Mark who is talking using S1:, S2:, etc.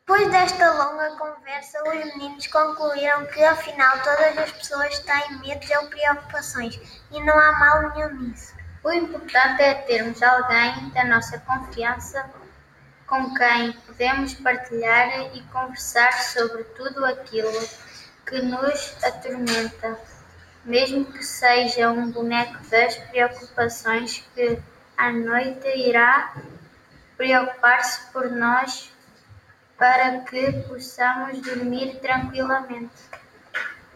S1: Depois desta longa conversa, os meninos concluíram que afinal todas as pessoas têm medos ou preocupações e não há mal nenhum nisso.
S2: O importante é termos alguém da nossa confiança com quem podemos partilhar e conversar sobre tudo aquilo que nos atormenta, mesmo que seja um boneco das preocupações que à noite irá preocupar-se por nós para que possamos dormir tranquilamente.